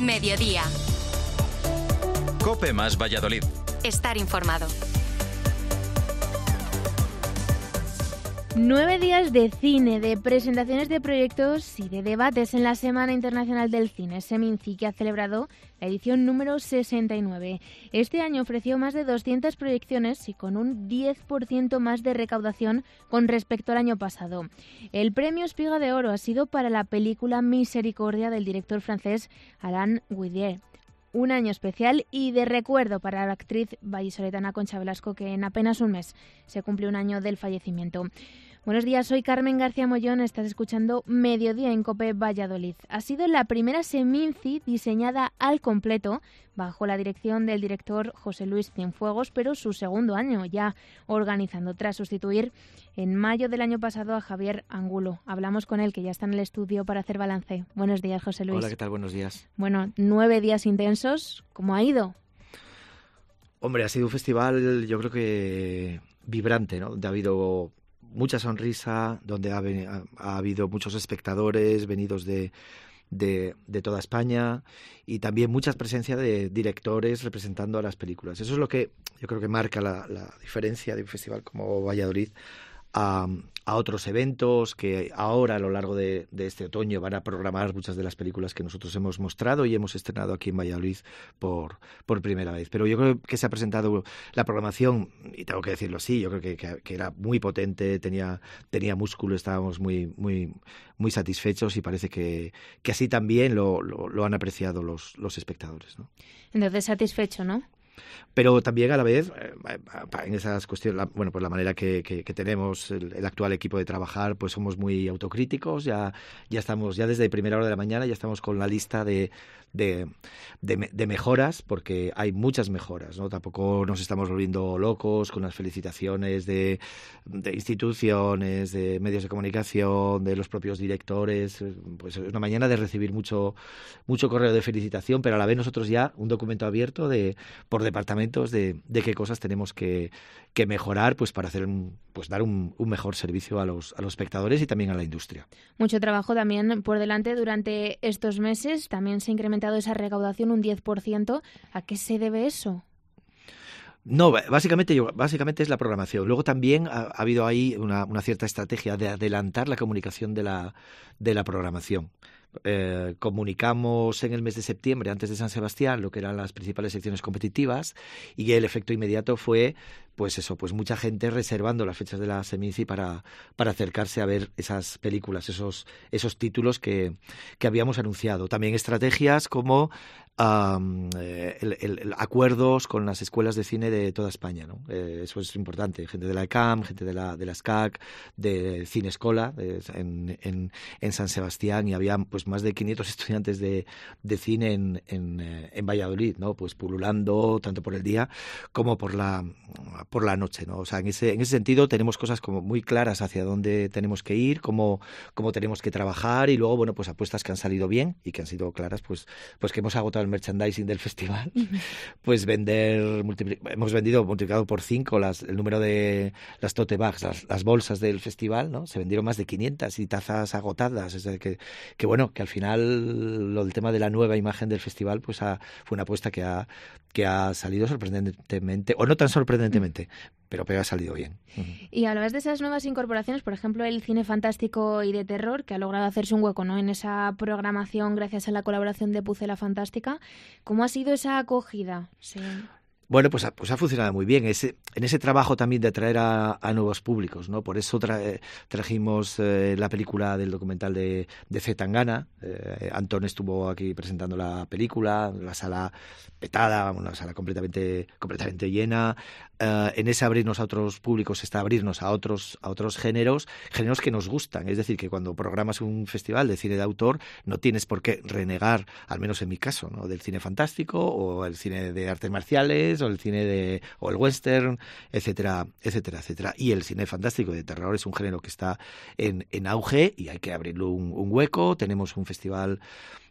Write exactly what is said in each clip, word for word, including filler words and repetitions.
Mediodía. COPE más Valladolid. Estar informado. Nueve días de cine, de presentaciones de proyectos y de debates en la Semana Internacional del Cine, Seminci, que ha celebrado la edición número sesenta y nueve. Este año ofreció más de doscientas proyecciones y con un diez por ciento más de recaudación con respecto al año pasado. El premio Espiga de Oro ha sido para la película Misericordia del director francés Alain Guidier. Un año especial y de recuerdo para la actriz vallisoletana Concha Velasco, que en apenas un mes se cumple un año del fallecimiento. Buenos días, soy Carmen García Mollón, estás escuchando Mediodía en COPE Valladolid. Ha sido la primera Seminci diseñada al completo bajo la dirección del director José Luis Cienfuegos, pero su segundo año ya organizando, tras sustituir en mayo del año pasado a Javier Angulo. Hablamos con él, que ya está en el estudio para hacer balance. Buenos días, José Luis. Hola, ¿qué tal? Buenos días. Bueno, nueve días intensos, ¿cómo ha ido? Hombre, ha sido un festival, yo creo que vibrante, ¿no? Donde ha habido mucha sonrisa, donde ha, ha, ha habido muchos espectadores venidos de, de, de toda España y también mucha presencia de directores representando a las películas. Eso es lo que yo creo que marca la, la diferencia de un festival como Valladolid a, a otros eventos que ahora a lo largo de, de este otoño van a programar muchas de las películas que nosotros hemos mostrado y hemos estrenado aquí en Valladolid por, por primera vez. Pero yo creo que se ha presentado la programación, y tengo que decirlo así, yo creo que, que, que era muy potente, tenía, tenía músculo, estábamos muy, muy, muy satisfechos y parece que, que así también lo, lo, lo han apreciado los, los espectadores, ¿no? Entonces, satisfecho, ¿no? Pero también a la vez, en esas cuestiones, la, bueno, pues la manera que, que, que tenemos el, el actual equipo de trabajar, pues somos muy autocríticos, ya, ya estamos, ya desde primera hora de la mañana ya estamos con la lista de, de, de, de mejoras, porque hay muchas mejoras, ¿no? Tampoco nos estamos volviendo locos con las felicitaciones de, de instituciones, de medios de comunicación, de los propios directores. Pues es una mañana de recibir mucho, mucho correo de felicitación, pero a la vez nosotros ya un documento abierto de por departamentos de, de qué cosas tenemos que, que mejorar, pues para hacer un, pues dar un, un mejor servicio a los, a los espectadores y también a la industria. Mucho trabajo también por delante durante estos meses. También se ha incrementado esa recaudación un diez por ciento. ¿A qué se debe eso? No, básicamente, yo, básicamente es la programación. Luego también ha, ha habido ahí una, una cierta estrategia de adelantar la comunicación de la, de la programación. Eh, comunicamos en el mes de septiembre, antes de San Sebastián, lo que eran las principales secciones competitivas, y el efecto inmediato fue, pues eso, pues mucha gente reservando las fechas de la Seminci para, para acercarse a ver esas películas, esos, esos títulos que, que habíamos anunciado. También estrategias como um, el, el, el acuerdos con las escuelas de cine de toda España, ¿no? Eh, eso es importante, gente de la E C A M, gente de la, de la S C A C, de Cine Escola, de, en, en, en San Sebastián, y había pues más de quinientos estudiantes de, de cine en, en, en Valladolid, ¿no? Pues pululando tanto por el día como por la por la noche, ¿no? O sea, en ese en ese sentido tenemos cosas como muy claras hacia dónde tenemos que ir, cómo, cómo tenemos que trabajar, y luego, bueno, pues apuestas que han salido bien y que han sido claras, pues pues que hemos agotado el merchandising del festival, pues vender, hemos vendido, multiplicado por cinco las, el número de las tote bags, las, las bolsas del festival, ¿no? Se vendieron más de quinientas y tazas agotadas, es decir, que, que bueno, que al final lo del tema de la nueva imagen del festival pues ha, fue una apuesta que ha, que ha salido sorprendentemente, o no tan sorprendentemente, pero, pero ha salido bien. Y hablabas de esas nuevas incorporaciones, por ejemplo, el cine fantástico y de terror, que ha logrado hacerse un hueco, ¿no?, en esa programación gracias a la colaboración de Pucela Fantástica. ¿Cómo ha sido esa acogida? Sí. Bueno, pues ha, pues ha funcionado muy bien. Ese, en ese trabajo también de atraer a, a nuevos públicos, ¿no? Por eso tra, trajimos eh, la película del documental de, de C. Tangana. Eh, Antón estuvo aquí presentando la película, la sala petada, una sala completamente, completamente llena. Uh, en ese abrirnos a otros públicos está abrirnos a otros a otros géneros, géneros que nos gustan. Es decir, que cuando programas un festival de cine de autor no tienes por qué renegar, al menos en mi caso, ¿no?, del cine fantástico o el cine de artes marciales o el cine de o el western, etcétera, etcétera, etcétera. Y el cine fantástico de terror es un género que está en, en auge y hay que abrirle un, un hueco. Tenemos un festival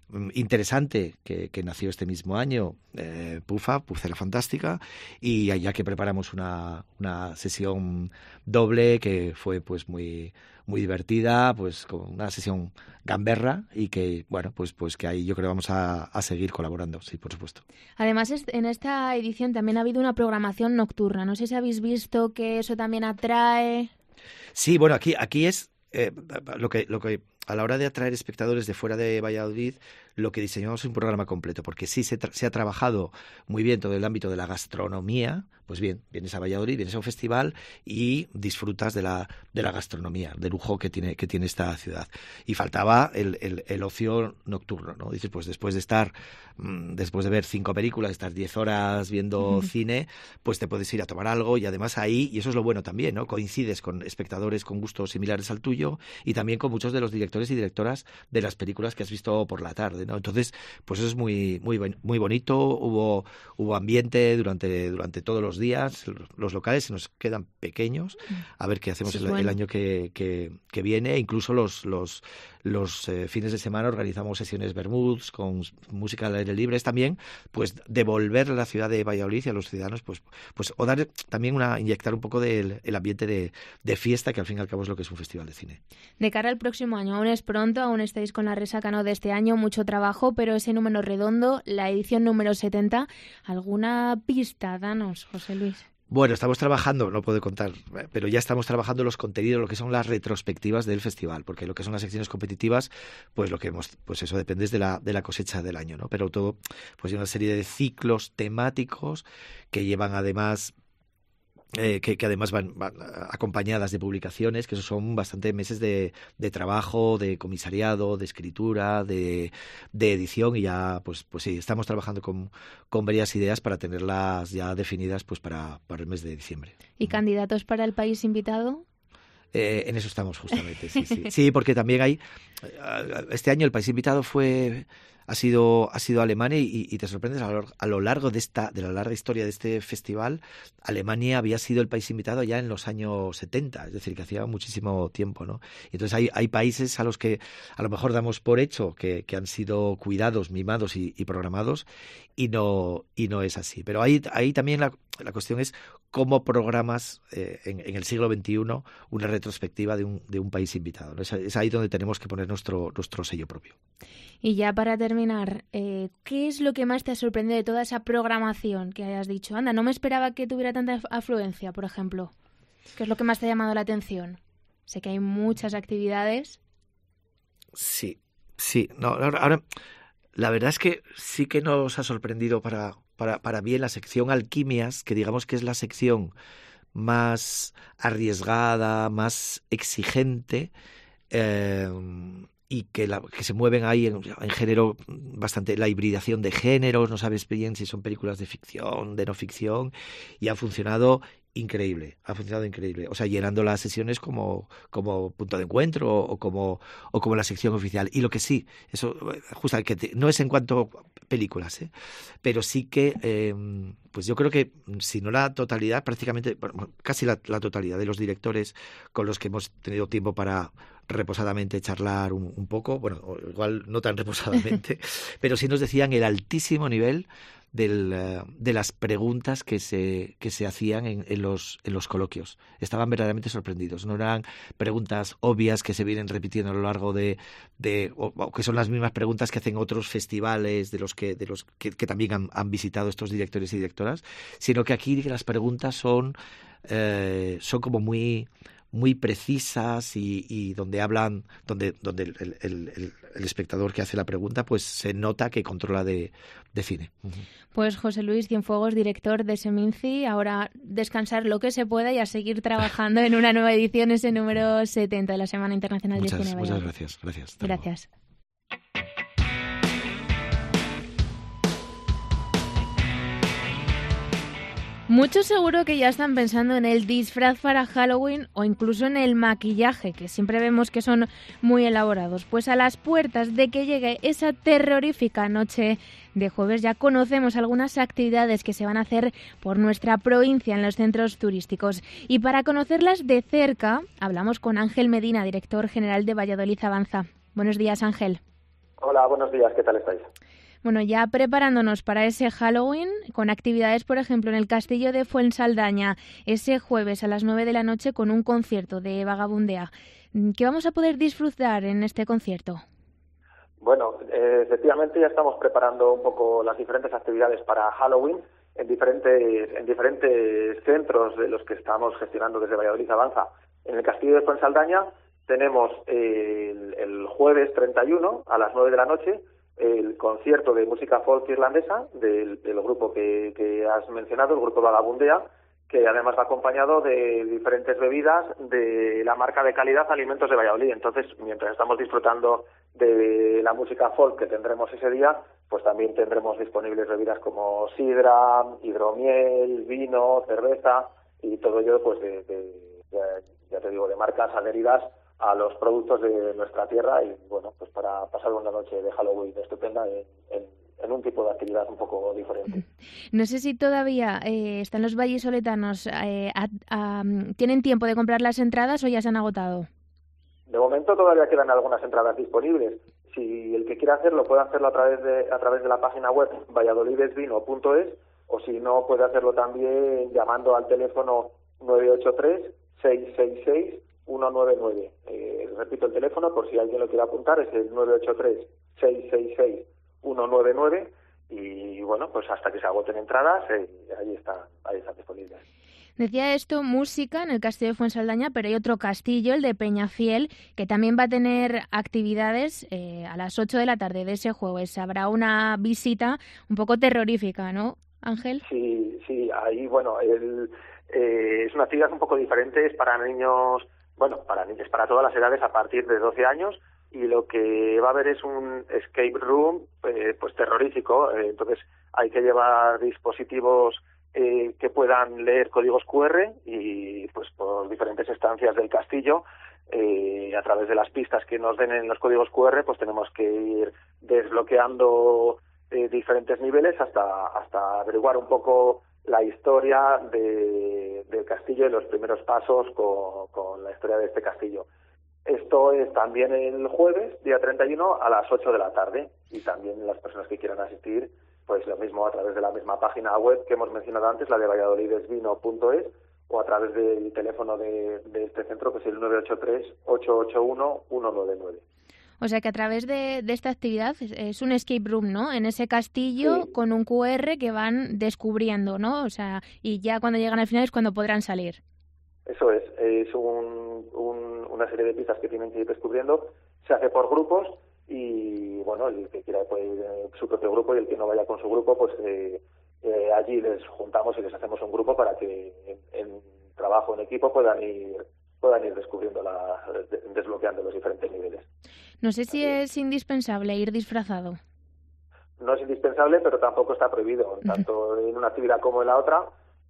interesante que, que nació este mismo año, eh, Pufa, Pucela Fantástica, y ya que preparamos una, una sesión doble que fue pues muy muy divertida, pues con una sesión gamberra y que, bueno, pues pues que ahí yo creo vamos a, a seguir colaborando, sí, por supuesto. Además, en esta edición también ha habido una programación nocturna. No sé si habéis visto que eso también atrae. Sí, bueno, aquí aquí es eh, lo que lo que a la hora de atraer espectadores de fuera de Valladolid, lo que diseñamos es un programa completo, porque sí se, tra- se ha trabajado muy bien todo el ámbito de la gastronomía. Pues bien, vienes a Valladolid, vienes a un festival y disfrutas de la de la gastronomía, del lujo que tiene que tiene esta ciudad. Y faltaba el, el, el ocio nocturno, ¿no? Dices, pues después de estar, mmm, después de ver cinco películas, estar diez horas viendo mm. cine, pues te puedes ir a tomar algo y además ahí, y eso es lo bueno también, ¿no? Coincides con espectadores con gustos similares al tuyo y también con muchos de los directores y directoras de las películas que has visto por la tarde, ¿no? Entonces, pues eso es muy muy muy bonito. Hubo hubo ambiente durante durante todos los días. Los locales se nos quedan pequeños. A ver qué hacemos el, bueno. el año que, que, que viene. Incluso los los los eh, fines de semana organizamos sesiones Bermuds con música al aire libre. Es también pues devolver a la ciudad de Valladolid y a los ciudadanos pues pues o dar también una inyectar un poco del el ambiente de, de fiesta, que al fin y al cabo es lo que es un festival de cine. De cara al próximo año, aún es pronto, aún estáis con la resaca, ¿no?, de este año, mucho trabajo, pero ese número redondo, la edición número setenta, ¿alguna pista? Danos, José Luis. Bueno, estamos trabajando, no puedo contar, pero ya estamos trabajando los contenidos, lo que son las retrospectivas del festival, porque lo que son las secciones competitivas, pues lo que hemos, pues eso depende de la de la cosecha del año, ¿no? Pero todo, pues hay una serie de ciclos temáticos que llevan además Eh, que, que además van, van acompañadas de publicaciones, que eso son bastante meses de, de trabajo, de comisariado, de escritura, de, de edición, y ya pues pues sí, estamos trabajando con, con varias ideas para tenerlas ya definidas pues para, para el mes de diciembre. ¿Y candidatos para el país invitado? Eh, en eso estamos justamente, sí, sí. Sí, porque también hay, este año el país invitado fue... Ha sido, ha sido Alemania y, y te sorprendes a lo, a lo largo de esta de la larga historia de este festival. Alemania había sido el país invitado ya en los años setenta, es decir, que hacía muchísimo tiempo, ¿no? Entonces hay, hay países a los que a lo mejor damos por hecho que, que han sido cuidados, mimados y, y programados, y no y no es así. Pero ahí, ahí también la, la cuestión es cómo programas eh, en, en el siglo veintiuno una retrospectiva de un, de un país invitado, ¿no? Es, es ahí donde tenemos que poner nuestro, nuestro sello propio. Y ya para terminar, eh, ¿qué es lo que más te ha sorprendido de toda esa programación que hayas dicho? Anda, no me esperaba que tuviera tanta afluencia, por ejemplo. ¿Qué es lo que más te ha llamado la atención? Sé que hay muchas actividades. Sí, sí. No, ahora, ahora la verdad es que sí que nos ha sorprendido para, para, para bien la sección Alquimias, que digamos que es la sección más arriesgada, más exigente, eh, y que, la, que se mueven ahí en, en género bastante, la hibridación de géneros, no sabes bien si son películas de ficción, de no ficción, y ha funcionado increíble, ha funcionado increíble, o sea, llenando las sesiones como, como punto de encuentro o como, o como la sección oficial. Y lo que sí, eso justo que te, no es en cuanto a películas, ¿eh? Pero sí que, eh, pues yo creo que si no la totalidad, prácticamente, casi la, la totalidad de los directores con los que hemos tenido tiempo para reposadamente charlar un, un poco, bueno, igual no tan reposadamente, pero sí nos decían el altísimo nivel del, uh, de las preguntas que se que se hacían en, en los en los coloquios. Estaban verdaderamente sorprendidos. No eran preguntas obvias que se vienen repitiendo a lo largo de, de o, o que son las mismas preguntas que hacen otros festivales de los que de los que, que también han, han visitado estos directores y directoras, sino que aquí las preguntas son eh, son como muy muy precisas y, y donde hablan, donde donde el, el, el, el espectador que hace la pregunta pues se nota que controla de, de cine. Uh-huh. Pues José Luis Cienfuegos, director de Seminci, ahora descansar lo que se pueda y a seguir trabajando en una nueva edición, ese número setenta de la Semana Internacional muchas, de Cine. Muchas gracias, gracias. Gracias. Muchos seguro que ya están pensando en el disfraz para Halloween o incluso en el maquillaje, que siempre vemos que son muy elaborados. Pues a las puertas de que llegue esa terrorífica noche de jueves ya conocemos algunas actividades que se van a hacer por nuestra provincia en los centros turísticos. Y para conocerlas de cerca, hablamos con Ángel Medina, director general de Valladolid Avanza. Buenos días, Ángel. Hola, buenos días, ¿qué tal estáis? Bueno, ya preparándonos para ese Halloween, con actividades, por ejemplo, en el Castillo de Fuensaldaña, ese jueves a las nueve de la noche con un concierto de Vagabundea. ¿Qué vamos a poder disfrutar en este concierto? Bueno, eh, efectivamente ya estamos preparando un poco las diferentes actividades para Halloween en diferentes, en diferentes centros de los que estamos gestionando desde Valladolid Avanza. En el Castillo de Fuensaldaña tenemos eh, el, el jueves treinta y uno a las nueve de la noche el concierto de música folk irlandesa del, del grupo que, que has mencionado, el grupo Vagabundea, que además va acompañado de diferentes bebidas de la marca de calidad Alimentos de Valladolid. Entonces, mientras estamos disfrutando de la música folk que tendremos ese día, pues también tendremos disponibles bebidas como sidra, hidromiel, vino, cerveza y todo ello, pues de, de, de ya te digo, de marcas adheridas a los productos de nuestra tierra y, bueno, pues para pasar una noche de Halloween estupenda en, en, en un tipo de actividad un poco diferente. No sé si todavía eh, están los vallisoletanos, eh, a, a, ¿tienen tiempo de comprar las entradas o ya se han agotado? De momento todavía quedan algunas entradas disponibles. Si el que quiera hacerlo puede hacerlo a través de a través de la página web valladolidesvino punto es o si no puede hacerlo también llamando al teléfono nueve ocho tres, seis seis seis, uno nueve nueve. Eh, repito el teléfono por si alguien lo quiere apuntar, es el nueve ocho tres, seis seis seis, uno nueve nueve y bueno, pues hasta que se agoten entradas, eh, ahí están, ahí están disponibles. Decía esto, música en el Castillo de Fuensaldaña, pero hay otro castillo, el de Peñafiel, que también va a tener actividades eh, a las ocho de la tarde de ese jueves. Habrá una visita un poco terrorífica, ¿no, Ángel? Sí, sí, ahí, bueno, el, eh, es una actividad un poco diferente, es para niños, bueno, para niños, para todas las edades a partir de doce años, y lo que va a haber es un escape room, eh, pues terrorífico, eh, entonces hay que llevar dispositivos Eh, que puedan leer códigos cu erre y pues por diferentes estancias del castillo eh, a través de las pistas que nos den en los códigos cu erre pues tenemos que ir desbloqueando eh, diferentes niveles hasta hasta averiguar un poco la historia de, del castillo y los primeros pasos con, con la historia de este castillo. Esto es también el jueves, día treinta y uno, a las ocho de la tarde y también las personas que quieran asistir pues lo mismo a través de la misma página web que hemos mencionado antes, la de valladolidesvino punto es, o a través del teléfono de, de este centro, que es el nueve ocho tres, ocho ocho uno, uno nueve nueve. O sea que a través de, de esta actividad es, es un escape room, ¿no? En ese castillo sí. Con un cu erre que van descubriendo, ¿no? O sea, y ya cuando llegan al final es cuando podrán salir. Eso es, es un, un, una serie de pistas que tienen que ir descubriendo. Se hace por grupos y, bueno, el que quiera puede ir en su propio grupo y el que no vaya con su grupo, pues eh, eh, allí les juntamos y les hacemos un grupo para que en, en trabajo en equipo puedan ir puedan ir descubriendo, la, desbloqueando los diferentes niveles. No sé si Así es, es indispensable ir disfrazado. No es indispensable, pero tampoco está prohibido. Tanto en una actividad como en la otra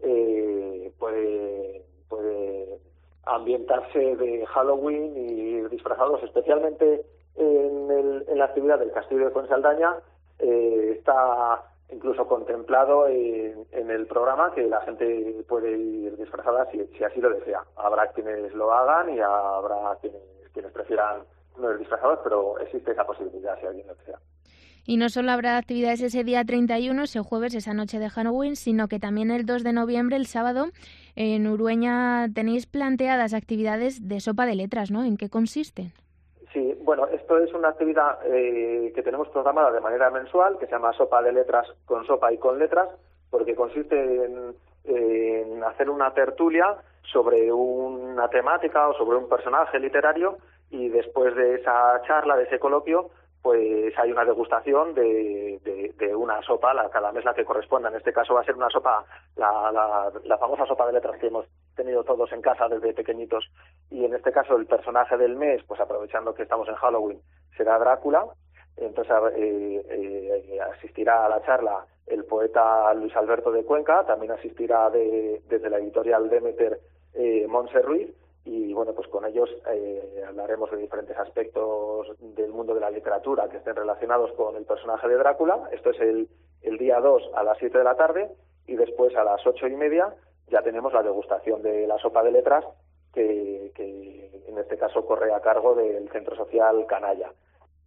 eh, puede, puede ambientarse de Halloween y ir disfrazados, especialmente en, el, en la actividad del Castillo de Fuensaldaña. Eh, está incluso contemplado en, en el programa que la gente puede ir disfrazada si, si así lo desea. Habrá quienes lo hagan y habrá quienes, quienes prefieran no ir disfrazados, pero existe esa posibilidad si alguien lo desea. Y no solo habrá actividades ese día treinta y uno, ese jueves, esa noche de Halloween, sino que también el dos de noviembre, el sábado, en Urueña tenéis planteadas actividades de sopa de letras, ¿no? ¿En qué consisten? Sí, bueno, esto es una actividad eh, que tenemos programada de manera mensual, que se llama Sopa de Letras con sopa y con letras, porque consiste en, en hacer una tertulia sobre una temática o sobre un personaje literario y después de esa charla, de ese coloquio, pues hay una degustación de, de, de una sopa, la, cada mes la que corresponda. En este caso va a ser una sopa, la, la, la famosa sopa de letras que hemos tenido todos en casa desde pequeñitos. Y en este caso el personaje del mes, pues aprovechando que estamos en Halloween, será Drácula. Entonces eh, eh, asistirá a la charla el poeta Luis Alberto de Cuenca, también asistirá de, desde la editorial Demeter eh, Montse Ruiz. Y bueno, pues con ellos eh, hablaremos de diferentes aspectos del mundo de la literatura que estén relacionados con el personaje de Drácula. Esto es el, el día dos a las siete de la tarde y después a las ocho y media ya tenemos la degustación de la sopa de letras que, que en este caso corre a cargo del Centro Social Canalla.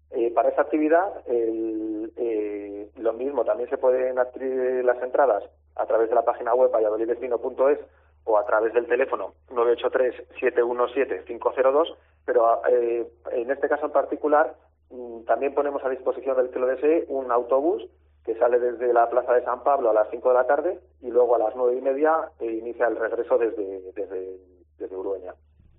Eh, para esa actividad, el, eh, lo mismo, también se pueden adquirir las entradas a través de la página web valladolidesvino punto es o a través del teléfono nueve ocho tres, siete uno siete, cinco cero dos, pero eh, en este caso en particular mm, también ponemos a disposición del que lo desee un autobús que sale desde la Plaza de San Pablo a las cinco de la tarde y luego a las nueve y media eh, inicia el regreso desde, desde, desde Urueña.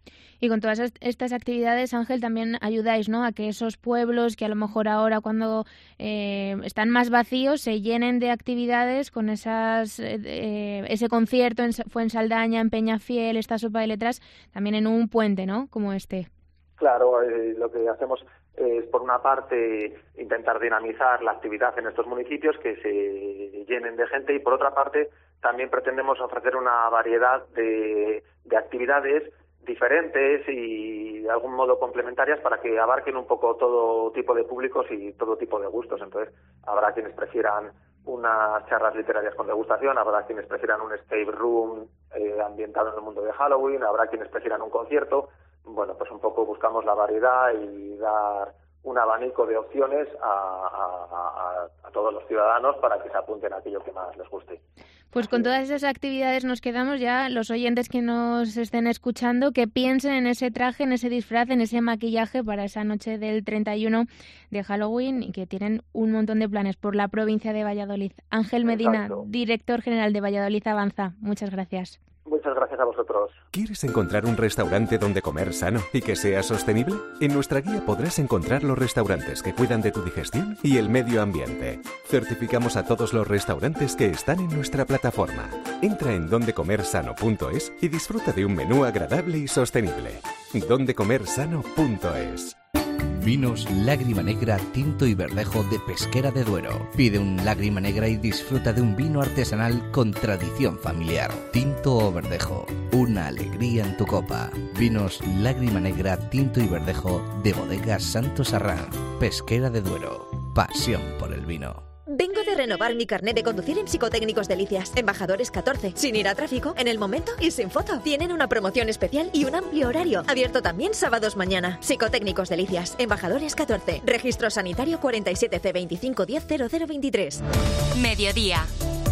Y con todas estas actividades, Ángel, también ayudáis, ¿no?, a que esos pueblos que a lo mejor ahora cuando eh, están más vacíos se llenen de actividades con esas eh, ese concierto en Fuensaldaña, en Peñafiel, esta sopa de letras, también en un puente, ¿no?, como este. Claro, eh, lo que hacemos es, por una parte, intentar dinamizar la actividad en estos municipios, que se llenen de gente, y por otra parte, también pretendemos ofrecer una variedad de, de actividades diferentes y de algún modo complementarias para que abarquen un poco todo tipo de públicos y todo tipo de gustos. Entonces, habrá quienes prefieran unas charlas literarias con degustación, habrá quienes prefieran un escape room eh, ambientado en el mundo de Halloween, habrá quienes prefieran un concierto. Bueno, pues un poco buscamos la variedad y dar un abanico de opciones a, a, a, a todos los ciudadanos para que se apunten a aquello que más les guste. Pues con todas esas actividades nos quedamos ya, los oyentes que nos estén escuchando, que piensen en ese traje, en ese disfraz, en ese maquillaje para esa noche del treinta y uno de Halloween, y que tienen un montón de planes por la provincia de Valladolid. Ángel Medina, Exacto. director general de Valladolid Avanza, muchas gracias. Muchas gracias a vosotros. ¿Quieres encontrar un restaurante donde comer sano y que sea sostenible? En nuestra guía podrás encontrar los restaurantes que cuidan de tu digestión y el medio ambiente. Certificamos a todos los restaurantes que están en nuestra plataforma. Entra en donde comer sano punto es y disfruta de un menú agradable y sostenible. donde comer sano punto es. Vinos Lágrima Negra, Tinto y Verdejo de Pesquera de Duero. Pide un Lágrima Negra y disfruta de un vino artesanal con tradición familiar. Tinto o Verdejo, una alegría en tu copa. Vinos Lágrima Negra, Tinto y Verdejo de Bodegas Santos Arrán. Pesquera de Duero. Pasión por el vino. Vengo de renovar mi carnet de conducir en Psicotécnicos Delicias. Embajadores catorce. Sin ir a tráfico, en el momento y sin foto. Tienen una promoción especial y un amplio horario. Abierto también sábados mañana. Psicotécnicos Delicias. Embajadores catorce. Registro sanitario cuarenta y siete C veinticinco diez cero cero veintitrés. Mediodía.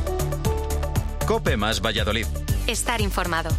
COPE más Valladolid. Estar informado.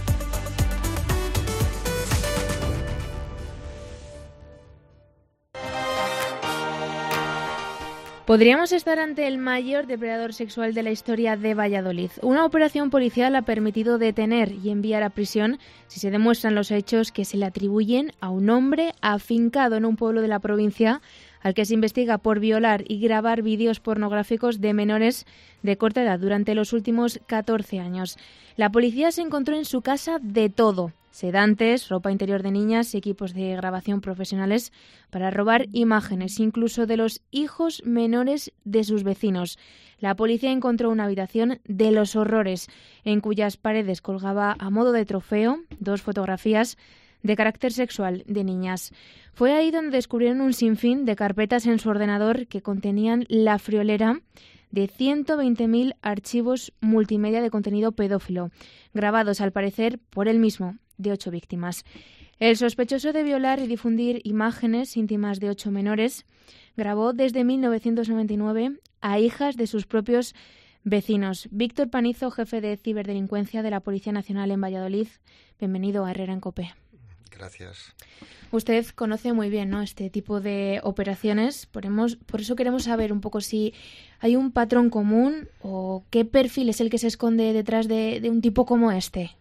Podríamos estar ante el mayor depredador sexual de la historia de Valladolid. Una operación policial ha permitido detener y enviar a prisión, si se demuestran los hechos que se le atribuyen a un hombre afincado en un pueblo de la provincia al que se investiga por violar y grabar vídeos pornográficos de menores de corta edad durante los últimos catorce años. La policía se encontró en su casa de todo: sedantes, ropa interior de niñas y equipos de grabación profesionales para robar imágenes, incluso de los hijos menores de sus vecinos. La policía encontró una habitación de los horrores, en cuyas paredes colgaba a modo de trofeo dos fotografías de carácter sexual de niñas. Fue ahí donde descubrieron un sinfín de carpetas en su ordenador que contenían la friolera de ciento veinte mil archivos multimedia de contenido pedófilo, grabados al parecer por él mismo, de ocho víctimas. El sospechoso de violar y difundir imágenes íntimas de ocho menores grabó desde mil novecientos noventa y nueve a hijas de sus propios vecinos. Víctor Panizo, jefe de ciberdelincuencia de la Policía Nacional en Valladolid. Bienvenido a Herrera en COPE. Gracias. Usted conoce muy bien, ¿no?, este tipo de operaciones. Por, hemos, por eso queremos saber un poco si hay un patrón común o qué perfil es el que se esconde detrás de, de un tipo como este.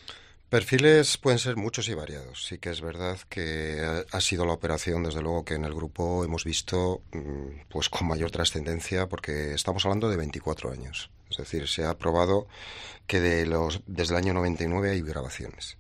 Perfiles pueden ser muchos y variados. Sí que es verdad que ha sido la operación, desde luego, que en el grupo hemos visto pues con mayor trascendencia, porque estamos hablando de veinticuatro años. Es decir, se ha probado que de los, desde el año noventa y nueve hay grabaciones.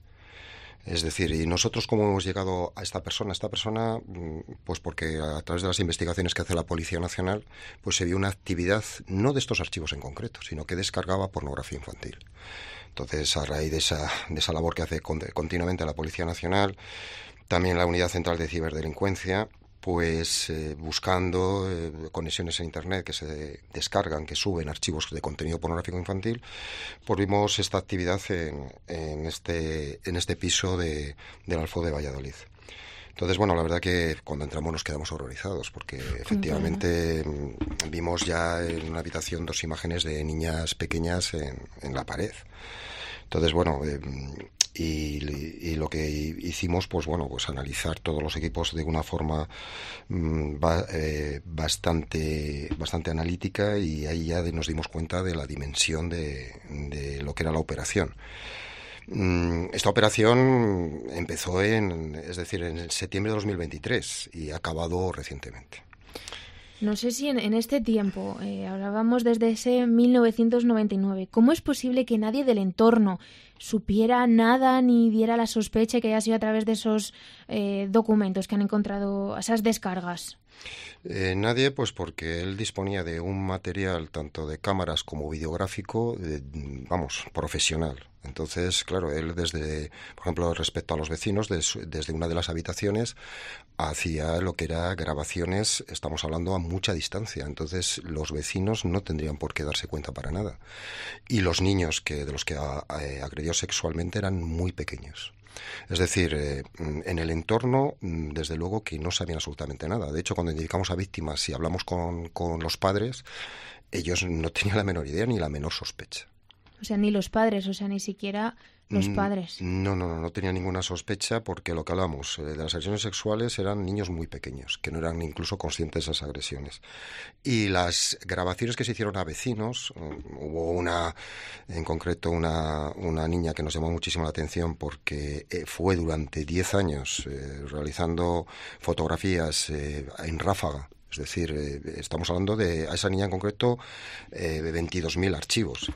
Es decir, ¿y nosotros cómo hemos llegado a esta persona? Esta persona, pues porque a través de las investigaciones que hace la Policía Nacional, pues se vio una actividad, no de estos archivos en concreto, sino que descargaba pornografía infantil. Entonces, a raíz de esa, de esa labor que hace continuamente la Policía Nacional, también la Unidad Central de Ciberdelincuencia, pues eh, buscando eh, conexiones en Internet que se descargan, que suben archivos de contenido pornográfico infantil, pues vimos esta actividad en, en, este, en este piso de, del Alfo de Valladolid. Entonces, bueno, la verdad que cuando entramos nos quedamos horrorizados porque efectivamente vimos ya en una habitación dos imágenes de niñas pequeñas en, en la pared. Entonces, bueno, eh, y, y lo que hicimos, pues bueno, pues analizar todos los equipos de una forma mmm, ba, eh, bastante, bastante analítica, y ahí ya nos dimos cuenta de la dimensión de, de lo que era la operación. Esta operación empezó en, es decir, en septiembre de dos mil veintitrés y ha acabado recientemente. No sé si en, en este tiempo, eh, hablábamos desde ese mil novecientos noventa y nueve, ¿cómo es posible que nadie del entorno supiera nada ni diera la sospecha que haya sido a través de esos eh, documentos que han encontrado, esas descargas? Eh, nadie, pues porque él disponía de un material tanto de cámaras como videográfico, eh, vamos, profesional. Entonces, claro, él desde, por ejemplo, respecto a los vecinos, des, desde una de las habitaciones hacía lo que era grabaciones, estamos hablando a mucha distancia. Entonces, los vecinos no tendrían por qué darse cuenta para nada. Y los niños que de los que a, a, agredió sexualmente eran muy pequeños. Es decir, eh, en el entorno, desde luego que no sabían absolutamente nada. De hecho, cuando indicamos a víctimas y hablamos con, con los padres, ellos no tenían la menor idea ni la menor sospecha. O sea, ni los padres, o sea, ni siquiera los padres. No, no, no, no tenía ninguna sospecha porque lo que hablamos de las agresiones sexuales eran niños muy pequeños, que no eran incluso conscientes de esas agresiones. Y las grabaciones que se hicieron a vecinos, hubo una, en concreto una, una niña que nos llamó muchísimo la atención porque fue durante diez años eh, realizando fotografías eh, en ráfaga. Es decir, eh, estamos hablando de, a esa niña en concreto, eh, de veintidós mil archivos.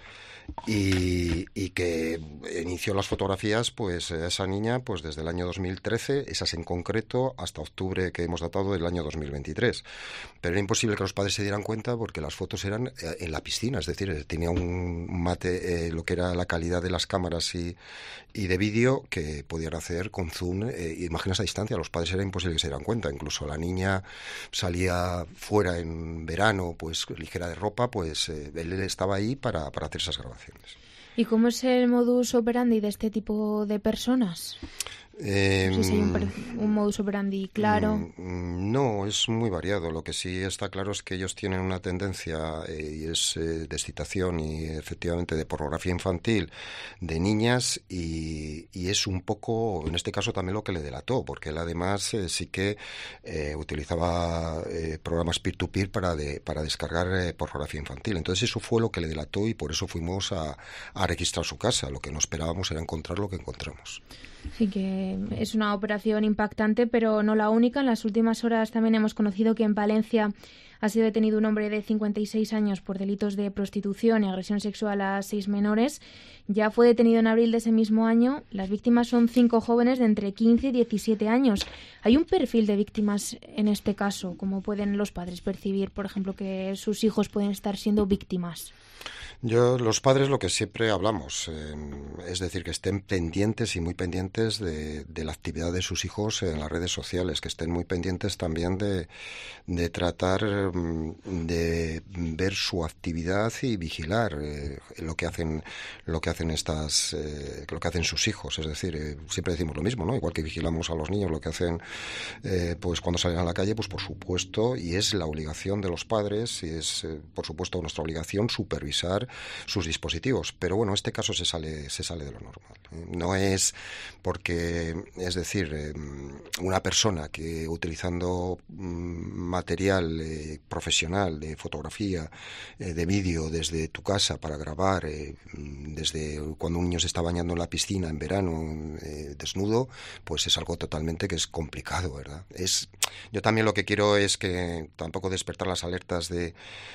Y, y que inició las fotografías, pues esa niña, pues desde el año dos mil trece, esas en concreto, hasta octubre que hemos datado del año dos mil veintitrés. Pero era imposible que los padres se dieran cuenta porque las fotos eran en la piscina, es decir, tenía un mate, eh, lo que era la calidad de las cámaras y, y de vídeo que podían hacer con zoom, eh, imágenes a distancia. Los padres era imposible que se dieran cuenta. Incluso la niña salía fuera en verano, pues ligera de ropa, pues eh, él estaba ahí para, para hacer esas grabaciones. ¿Y cómo es el modus operandi de este tipo de personas? Eh, no sé si hay un, un modus operandi claro. No, es muy variado. Lo que sí está claro es que ellos tienen una tendencia, eh, y es eh, de excitación y efectivamente de pornografía infantil de niñas, y, y es un poco, en este caso también lo que le delató, porque él además eh, sí que eh, utilizaba eh, programas peer-to-peer para, de, para descargar eh, pornografía infantil. Entonces eso fue lo que le delató y por eso fuimos a, a registrar su casa. Lo que no esperábamos era encontrar lo que encontramos. Sí, que es una operación impactante, pero no la única. En las últimas horas también hemos conocido que en Palencia ha sido detenido un hombre de cincuenta y seis años por delitos de prostitución y agresión sexual a seis menores. Ya fue detenido en abril de ese mismo año. Las víctimas son cinco jóvenes de entre quince y diecisiete años. ¿Hay un perfil de víctimas en este caso? ¿Cómo pueden los padres percibir, por ejemplo, que sus hijos pueden estar siendo víctimas? Yo, los padres, lo que siempre hablamos, eh, es decir, que estén pendientes y muy pendientes de, de la actividad de sus hijos en las redes sociales, que estén muy pendientes también de, de tratar de ver su actividad y vigilar eh, lo que hacen, lo que hacen estas, eh, lo que hacen sus hijos. Es decir, eh, siempre decimos lo mismo, ¿no? Igual que vigilamos a los niños lo que hacen, eh, pues cuando salen a la calle, pues por supuesto, y es la obligación de los padres y es, eh, por supuesto, nuestra obligación supervisar sus dispositivos, pero bueno, este caso se sale se sale de lo normal. No es porque, es decir, eh, una persona que utilizando material eh, profesional de fotografía, eh, de vídeo desde tu casa para grabar, eh, desde cuando un niño se está bañando en la piscina en verano eh, desnudo, pues es algo totalmente que es complicado, ¿verdad? Es, yo también lo que quiero es que tampoco despertar las alertas de,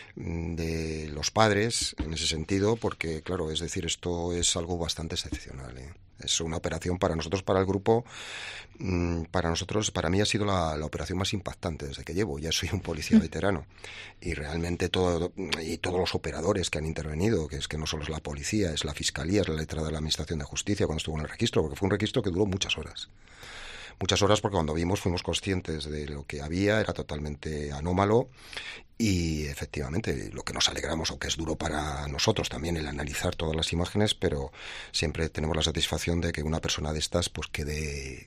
de los padres en ese sentido, porque claro, es decir, esto es algo bastante excepcional, ¿eh? Es una operación para nosotros, para el grupo, para nosotros, para mí ha sido la, la operación más impactante desde que llevo. Ya soy un policía veterano y realmente todo, y todos los operadores que han intervenido, que es que no solo es la policía, es la fiscalía, es la letrada de la Administración de Justicia cuando estuvo en el registro, porque fue un registro que duró muchas horas. Muchas horas porque cuando vimos fuimos conscientes de lo que había, era totalmente anómalo y efectivamente lo que nos alegramos, aunque es duro para nosotros también el analizar todas las imágenes, pero siempre tenemos la satisfacción de que una persona de estas pues quede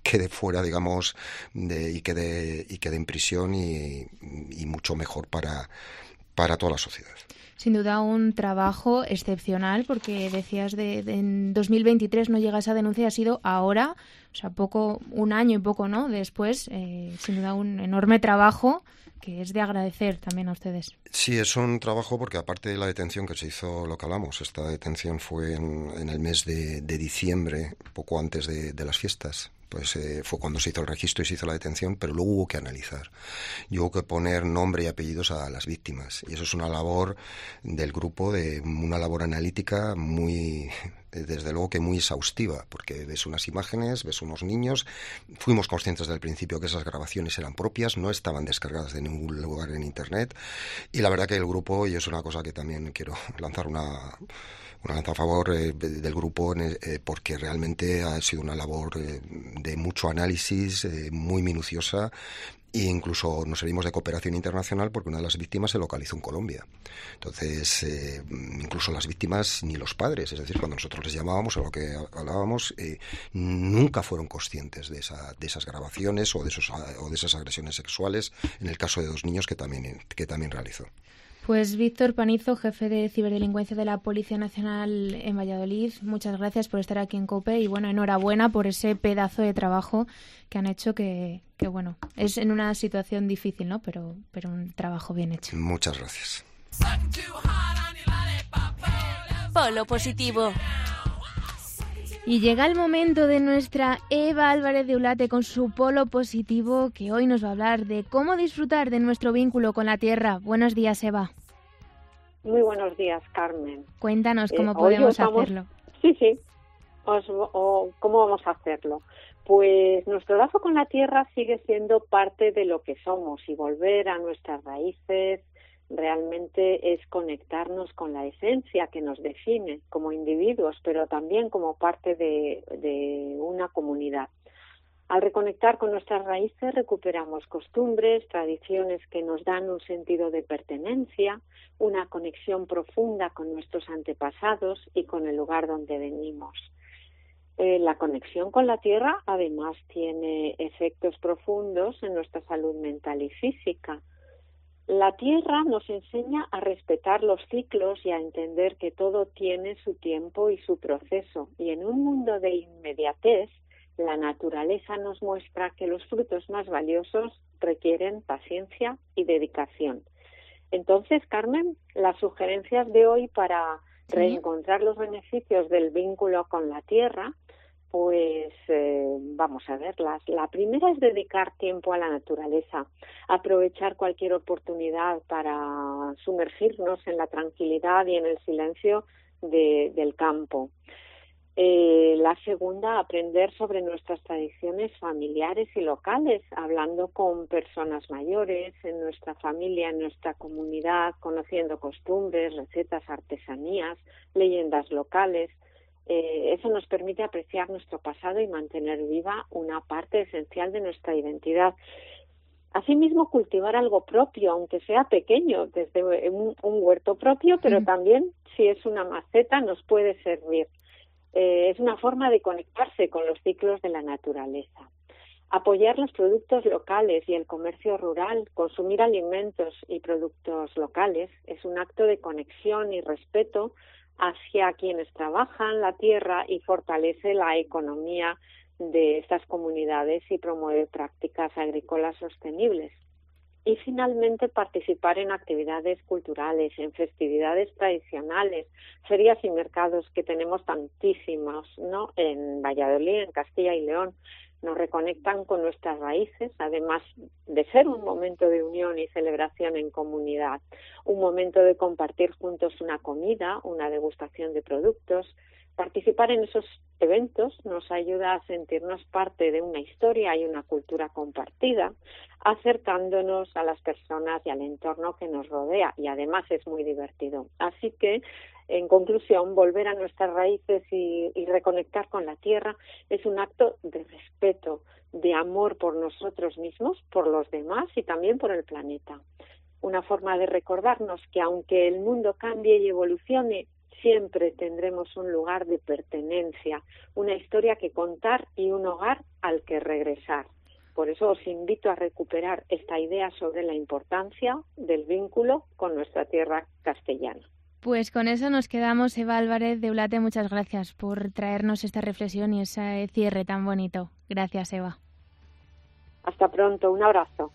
quede fuera, digamos, de, y quede y quede en prisión y, y mucho mejor para, para toda la sociedad. Sin duda un trabajo excepcional, porque decías de, de en dos mil veintitrés no llega esa denuncia, ha sido ahora, o sea, poco, un año y poco, ¿no? Después, eh, sin duda un enorme trabajo que es de agradecer también a ustedes. Sí, es un trabajo porque aparte de la detención que se hizo, lo que hablamos, esta detención fue en, en el mes de, de diciembre, poco antes de, de las fiestas. Pues eh, fue cuando se hizo el registro y se hizo la detención, pero luego hubo que analizar. Y hubo que poner nombre y apellidos a las víctimas. Y eso es una labor del grupo, de una labor analítica muy, desde luego que muy exhaustiva, porque ves unas imágenes, ves unos niños. Fuimos conscientes del principio que esas grabaciones eran propias, no estaban descargadas de ningún lugar en Internet. Y la verdad que el grupo, y es una cosa que también quiero lanzar una... una lanza a favor eh, del grupo eh, porque realmente ha sido una labor eh, de mucho análisis, eh, muy minuciosa, e incluso nos servimos de cooperación internacional porque una de las víctimas se localizó en Colombia. Entonces, eh, incluso las víctimas ni los padres, es decir, cuando nosotros les llamábamos a lo que hablábamos, eh, nunca fueron conscientes de, esa, de esas grabaciones o de, esos, o de esas agresiones sexuales, en el caso de dos niños que también, que también realizó. Pues Víctor Panizo, jefe de ciberdelincuencia de la Policía Nacional en Valladolid, muchas gracias por estar aquí en COPE y bueno, enhorabuena por ese pedazo de trabajo que han hecho que, que bueno, es en una situación difícil, ¿no? Pero, pero un trabajo bien hecho. Muchas gracias. Polo positivo. Y llega el momento de nuestra Eva Álvarez de Ulate con su polo positivo, que hoy nos va a hablar de cómo disfrutar de nuestro vínculo con la tierra. Buenos días, Eva. Muy buenos días, Carmen. Cuéntanos cómo eh, podemos estamos... hacerlo. Sí, sí. Os, o, ¿Cómo vamos a hacerlo? Pues nuestro lazo con la tierra sigue siendo parte de lo que somos y volver a nuestras raíces realmente es conectarnos con la esencia que nos define como individuos, pero también como parte de, de una comunidad. Al reconectar con nuestras raíces recuperamos costumbres, tradiciones que nos dan un sentido de pertenencia, una conexión profunda con nuestros antepasados y con el lugar donde venimos. Eh, la conexión con la tierra además tiene efectos profundos en nuestra salud mental y física. La tierra nos enseña a respetar los ciclos y a entender que todo tiene su tiempo y su proceso. Y en un mundo de inmediatez, la naturaleza nos muestra que los frutos más valiosos requieren paciencia y dedicación. Entonces, Carmen, las sugerencias de hoy para ¿Sí? reencontrar los beneficios del vínculo con la tierra, pues eh, vamos a verlas. La primera es dedicar tiempo a la naturaleza, aprovechar cualquier oportunidad para sumergirnos en la tranquilidad y en el silencio de, del campo. Eh, la segunda, aprender sobre nuestras tradiciones familiares y locales, hablando con personas mayores en nuestra familia, en nuestra comunidad, conociendo costumbres, recetas, artesanías, leyendas locales. Eh, eso nos permite apreciar nuestro pasado y mantener viva una parte esencial de nuestra identidad. Asimismo, cultivar algo propio, aunque sea pequeño, desde un, un huerto propio, pero también, si es una maceta, nos puede servir. Eh, es una forma de conectarse con los ciclos de la naturaleza. Apoyar los productos locales y el comercio rural, consumir alimentos y productos locales, es un acto de conexión y respeto hacia quienes trabajan la tierra y fortalece la economía de estas comunidades y promueve prácticas agrícolas sostenibles. Y finalmente participar en actividades culturales, en festividades tradicionales, ferias y mercados que tenemos tantísimos, ¿no? En Valladolid, en Castilla y León. Nos reconectan con nuestras raíces, además de ser un momento de unión y celebración en comunidad, un momento de compartir juntos una comida, una degustación de productos. Participar en esos eventos nos ayuda a sentirnos parte de una historia y una cultura compartida, acercándonos a las personas y al entorno que nos rodea, y además es muy divertido. Así que, en conclusión, volver a nuestras raíces y, y reconectar con la tierra es un acto de respeto, de amor por nosotros mismos, por los demás y también por el planeta. Una forma de recordarnos que aunque el mundo cambie y evolucione, siempre tendremos un lugar de pertenencia, una historia que contar y un hogar al que regresar. Por eso os invito a recuperar esta idea sobre la importancia del vínculo con nuestra tierra castellana. Pues con eso nos quedamos. Eva Álvarez de Eulate, muchas gracias por traernos esta reflexión y ese cierre tan bonito. Gracias, Eva. Hasta pronto, un abrazo.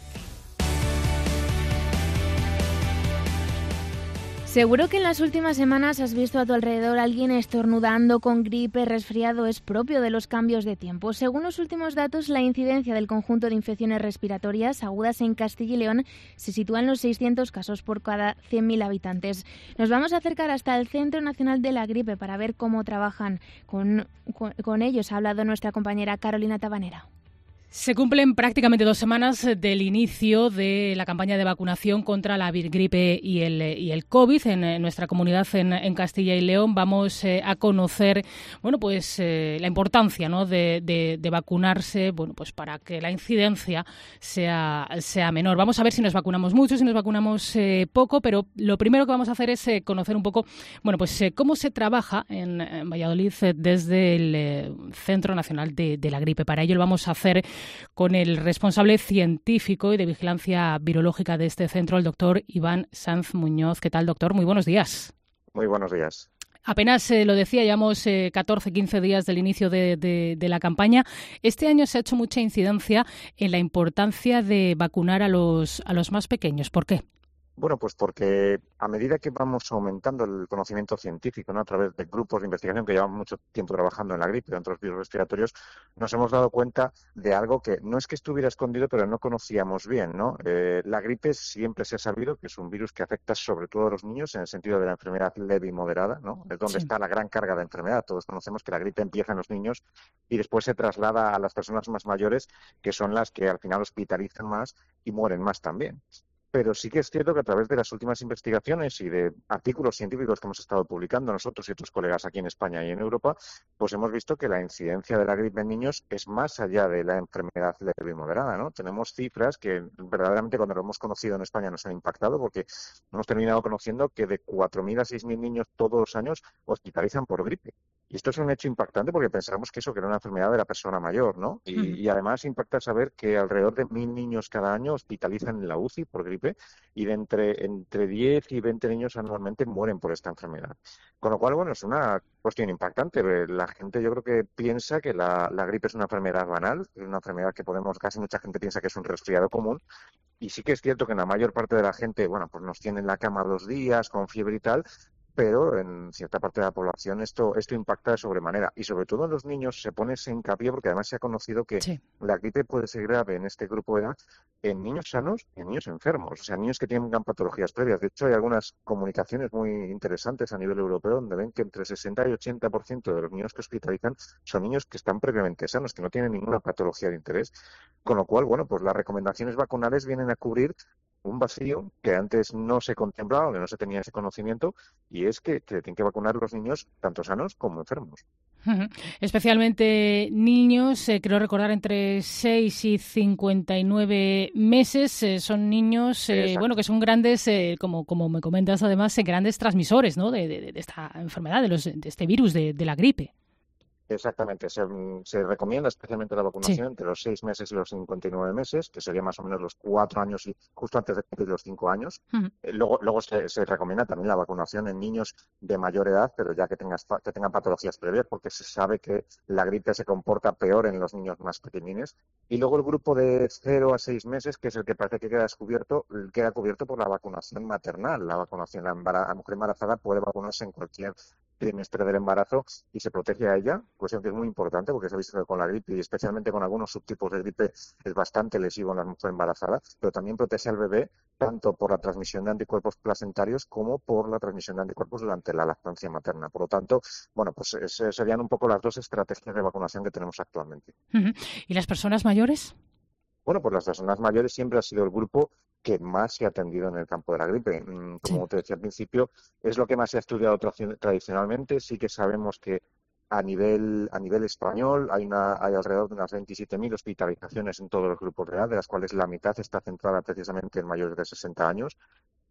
Seguro que en las últimas semanas has visto a tu alrededor a alguien estornudando con gripe, resfriado. Es propio de los cambios de tiempo. Según los últimos datos, la incidencia del conjunto de infecciones respiratorias agudas en Castilla y León se sitúa en los seiscientos casos por cada cien mil habitantes. Nos vamos a acercar hasta el Centro Nacional de la Gripe para ver cómo trabajan. Con, con, con ellos ha hablado nuestra compañera Carolina Tabanera. Se cumplen prácticamente dos semanas del inicio de la campaña de vacunación contra la gripe y el, y el COVID en nuestra comunidad en, en Castilla y León. Vamos eh, a conocer, bueno, pues eh, la importancia, ¿no?, de, de, de vacunarse, bueno, pues para que la incidencia sea, sea menor. Vamos a ver si nos vacunamos mucho, si nos vacunamos eh, poco, pero lo primero que vamos a hacer es eh, conocer un poco, bueno, pues eh, cómo se trabaja en, en Valladolid eh, desde el eh, Centro Nacional de, de la Gripe. Para ello lo vamos a hacer con el responsable científico y de vigilancia virológica de este centro, el doctor Iván Sanz Muñoz. ¿Qué tal, doctor? Muy buenos días. Muy buenos días. Apenas eh, lo decía, llevamos eh, catorce, quince días del inicio de, de, de la campaña. Este año se ha hecho mucha incidencia en la importancia de vacunar a los, a los más pequeños. ¿Por qué? Bueno, pues porque a medida que vamos aumentando el conocimiento científico, ¿no?, a través de grupos de investigación que llevan mucho tiempo trabajando en la gripe y en otros virus respiratorios, nos hemos dado cuenta de algo que no es que estuviera escondido, pero no conocíamos bien, ¿no? Eh, la gripe siempre se ha sabido que es un virus que afecta sobre todo a los niños en el sentido de la enfermedad leve y moderada, ¿no? Es donde sí. está la gran carga de enfermedad. Todos conocemos que la gripe empieza en los niños y después se traslada a las personas más mayores, que son las que al final hospitalizan más y mueren más también. Pero sí que es cierto que a través de las últimas investigaciones y de artículos científicos que hemos estado publicando nosotros y otros colegas aquí en España y en Europa, pues hemos visto que la incidencia de la gripe en niños es más allá de la enfermedad leve y moderada, ¿no? Tenemos cifras que verdaderamente cuando lo hemos conocido en España nos han impactado, porque hemos terminado conociendo que de cuatro mil a seis mil niños todos los años hospitalizan por gripe. Y esto es un hecho impactante porque pensamos que eso que era una enfermedad de la persona mayor, ¿no? Y, uh-huh. y además impacta saber que alrededor de mil niños cada año hospitalizan en la U C I por gripe y de entre, entre diez y veinte niños anualmente mueren por esta enfermedad. Con lo cual, bueno, es una cuestión impactante. La gente yo creo que piensa que la, la gripe es una enfermedad banal, es una enfermedad que podemos, casi mucha gente piensa que es un resfriado común. Y sí que es cierto que en la mayor parte de la gente, bueno, pues nos tiene en la cama dos días con fiebre y tal, pero en cierta parte de la población esto esto impacta de sobremanera. Y sobre todo en los niños se pone ese hincapié porque además se ha conocido que sí. la gripe puede ser grave en este grupo de edad en niños sanos y en niños enfermos, o sea, niños que tienen patologías previas. De hecho, hay algunas comunicaciones muy interesantes a nivel europeo donde ven que entre sesenta y ochenta por ciento de los niños que hospitalizan son niños que están previamente sanos, que no tienen ninguna patología de interés. Con lo cual, bueno, pues las recomendaciones vacunales vienen a cubrir un vacío que antes no se contemplaba, que no se tenía ese conocimiento, y es que, que tienen que vacunar los niños tanto sanos como enfermos. Uh-huh. Especialmente niños, eh, creo recordar entre seis y cincuenta y nueve meses, eh, son niños eh, bueno, que son grandes, eh, como, como me comentas además, eh, grandes transmisores, ¿no?, de, de, de esta enfermedad, de, los, de este virus, de, de la gripe. Exactamente, se, se recomienda especialmente la vacunación sí. entre los seis meses y los cincuenta y nueve meses, que sería más o menos los cuatro años y justo antes de cumplir los cinco años. Uh-huh. Eh, luego luego se, se recomienda también la vacunación en niños de mayor edad, pero ya que, tengas, que tengan patologías previas, porque se sabe que la gripe se comporta peor en los niños más pequeñines. Y luego el grupo de cero a seis meses, que es el que parece que queda descubierto, queda cubierto por la vacunación maternal. La vacunación, la, embara- la mujer embarazada puede vacunarse en cualquier trimestre del embarazo y se protege a ella, cuestión que es muy importante porque se ha visto que con la gripe y especialmente con algunos subtipos de gripe es bastante lesivo en la mujer embarazada, pero también protege al bebé tanto por la transmisión de anticuerpos placentarios como por la transmisión de anticuerpos durante la lactancia materna. Por lo tanto, bueno, pues ese serían un poco las dos estrategias de vacunación que tenemos actualmente. Uh-huh. ¿Y las personas mayores? Bueno, pues las personas mayores siempre ha sido el grupo que más se ha atendido en el campo de la gripe. Como sí. te decía al principio, es lo que más se ha estudiado tra- tradicionalmente. Sí que sabemos que a nivel a nivel español hay una hay alrededor de unas veintisiete mil hospitalizaciones en todos los grupos de edad, de las cuales la mitad está centrada precisamente en mayores de sesenta años.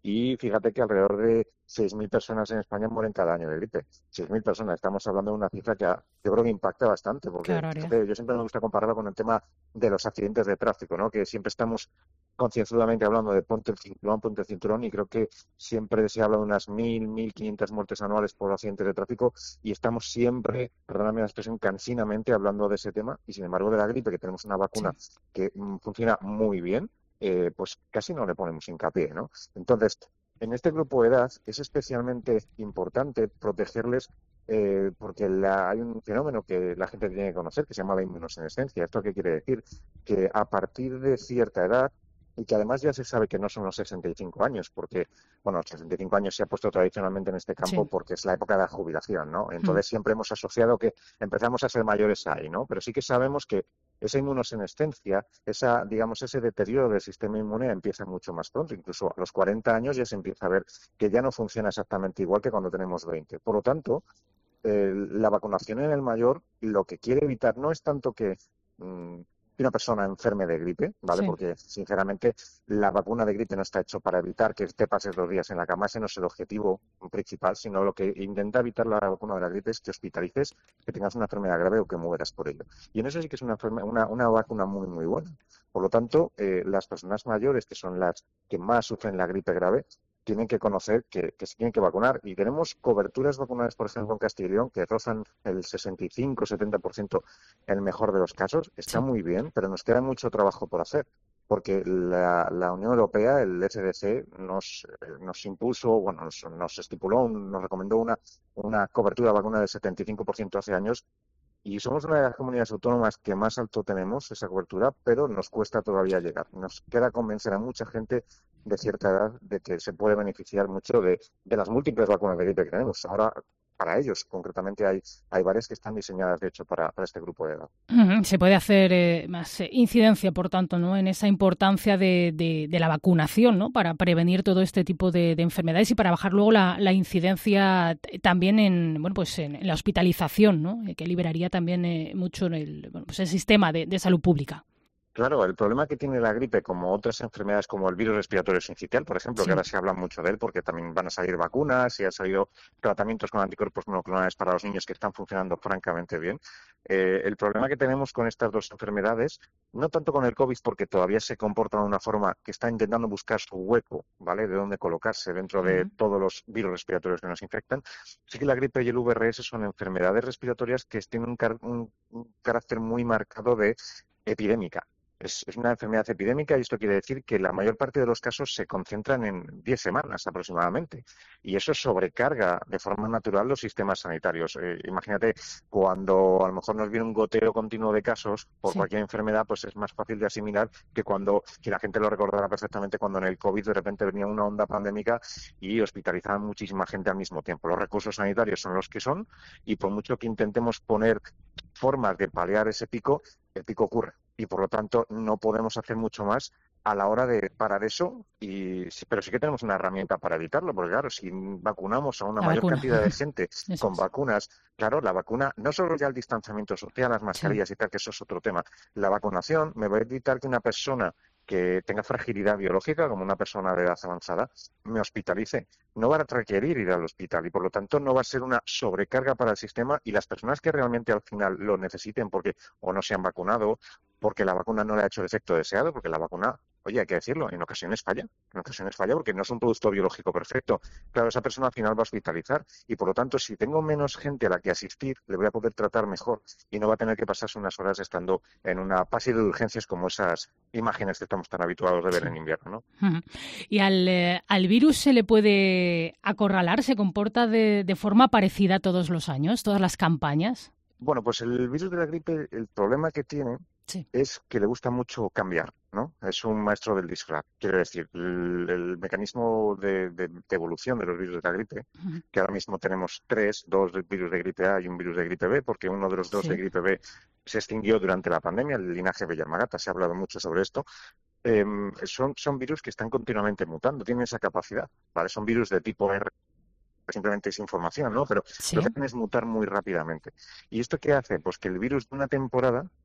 y fíjate que alrededor de seis mil personas en España mueren cada año de gripe. seis mil personas, estamos hablando de una cifra que ha, yo creo que impacta bastante, porque fíjate, yo siempre me gusta compararlo con el tema de los accidentes de tráfico, ¿no? Que siempre estamos concienzudamente hablando de ponte el cinturón, ponte el cinturón, y creo que siempre se habla de unas mil, mil quinientas muertes anuales por accidentes de tráfico, y estamos siempre, perdóname la expresión, cansinamente hablando de ese tema, y sin embargo de la gripe, que tenemos una vacuna sí. que mm, funciona muy bien, eh, pues casi no le ponemos hincapié, ¿no? Entonces, en este grupo de edad es especialmente importante protegerles eh, porque la, hay un fenómeno que la gente tiene que conocer que se llama la inmunosenescencia. ¿Esto qué quiere decir? Que a partir de cierta edad, y que además ya se sabe que no son los sesenta y cinco años, porque, bueno, los sesenta y cinco años se ha puesto tradicionalmente en este campo sí. porque es la época de la jubilación, ¿no? Entonces mm. siempre hemos asociado que empezamos a ser mayores ahí, ¿no? Pero sí que sabemos que esa inmunosenescencia, esa, digamos, ese deterioro del sistema inmune empieza mucho más pronto. Incluso a los cuarenta años ya se empieza a ver que ya no funciona exactamente igual que cuando tenemos veinte. Por lo tanto, eh, la vacunación en el mayor lo que quiere evitar no es tanto que mmm, una persona enferme de gripe, ¿vale? Sí. Porque, sinceramente, la vacuna de gripe no está hecho para evitar que te pases dos días en la cama. Ese no es el objetivo principal, sino lo que intenta evitar la vacuna de la gripe es que hospitalices, que tengas una enfermedad grave o que mueras por ello. Y en eso sí que es una, una, una vacuna muy, muy buena. Por lo tanto, eh, las personas mayores, que son las que más sufren la gripe grave, tienen que conocer que, que se tienen que vacunar. Y tenemos coberturas vacunales, por ejemplo, en Castilla y León, que rozan el sesenta y cinco, setenta por ciento en el mejor de los casos. Está muy bien, pero nos queda mucho trabajo por hacer, porque la, la Unión Europea, el C D C, nos, nos impuso, bueno, nos, nos estipuló, nos recomendó una, una cobertura de vacuna del setenta y cinco por ciento hace años, y somos una de las comunidades autónomas que más alto tenemos esa cobertura, pero nos cuesta todavía llegar. Nos queda convencer a mucha gente de cierta edad de que se puede beneficiar mucho de, de las múltiples vacunas de gripe que tenemos. Ahora, para ellos, concretamente, hay, hay varias que están diseñadas, de hecho, para, para este grupo de edad. Uh-huh. Se puede hacer eh, más eh, incidencia, por tanto, ¿no?, en esa importancia de, de, de la vacunación, ¿no?, para prevenir todo este tipo de, de enfermedades y para bajar luego la, la incidencia también en, bueno, pues en, en la hospitalización, ¿no?, que liberaría también eh, mucho el, bueno, pues el sistema de, de salud pública. Claro, el problema que tiene la gripe, como otras enfermedades como el virus respiratorio sincitial, por ejemplo, sí. que ahora se habla mucho de él porque también van a salir vacunas y han salido tratamientos con anticuerpos monoclonales para los niños que están funcionando francamente bien. Eh, el problema que tenemos con estas dos enfermedades, no tanto con el COVID, porque todavía se comportan de una forma que está intentando buscar su hueco, ¿vale?, de dónde colocarse dentro uh-huh. de todos los virus respiratorios que nos infectan. Sí que la gripe y el V R S son enfermedades respiratorias que tienen un, car- un, un carácter muy marcado de epidémica. Es, es una enfermedad epidémica y esto quiere decir que la mayor parte de los casos se concentran en diez semanas aproximadamente y eso sobrecarga de forma natural los sistemas sanitarios. Eh, imagínate, cuando a lo mejor nos viene un goteo continuo de casos por sí. cualquier enfermedad, pues es más fácil de asimilar que cuando, que la gente lo recordará perfectamente, cuando en el COVID de repente venía una onda pandémica y hospitalizaban muchísima gente al mismo tiempo. Los recursos sanitarios son los que son y por mucho que intentemos poner formas de paliar ese pico, el pico ocurre. Y por lo tanto no podemos hacer mucho más a la hora de parar eso, y pero sí que tenemos una herramienta para evitarlo, porque claro, si vacunamos a una la mayor vacuna. cantidad de gente con vacunas, claro, la vacuna, no solo ya el distanciamiento social, las mascarillas sí. y tal, que eso es otro tema, la vacunación me va a evitar que una persona que tenga fragilidad biológica, como una persona de edad avanzada, me hospitalice. No va a requerir ir al hospital y, por lo tanto, no va a ser una sobrecarga para el sistema, y las personas que realmente al final lo necesiten porque o no se han vacunado, porque la vacuna no le ha hecho el efecto deseado, porque la vacuna, oye, hay que decirlo, en ocasiones falla, en ocasiones falla porque no es un producto biológico perfecto. Claro, esa persona al final va a hospitalizar y, por lo tanto, si tengo menos gente a la que asistir, le voy a poder tratar mejor y no va a tener que pasarse unas horas estando en una pasillo de urgencias como esas imágenes que estamos tan habituados de ver sí. en invierno, ¿no? Uh-huh. ¿Y al, eh, al virus se le puede acorralar? ¿Se comporta de, de forma parecida todos los años, todas las campañas? Bueno, pues el virus de la gripe, el problema que tiene sí. es que le gusta mucho cambiar, ¿no? Es un maestro del disfraz. Quiero decir, el, el mecanismo de, de, de evolución de los virus de la gripe, uh-huh. que ahora mismo tenemos tres, dos virus de gripe A y un virus de gripe B, porque uno de los dos sí. de gripe B se extinguió durante la pandemia, el linaje B-Yamagata, se ha hablado mucho sobre esto. Eh, son, son virus que están continuamente mutando, tienen esa capacidad, ¿vale? Son virus de tipo R, simplemente es información, ¿no? Pero sí. lo que hacen es mutar muy rápidamente. ¿Y esto qué hace? Pues que el virus de una temporada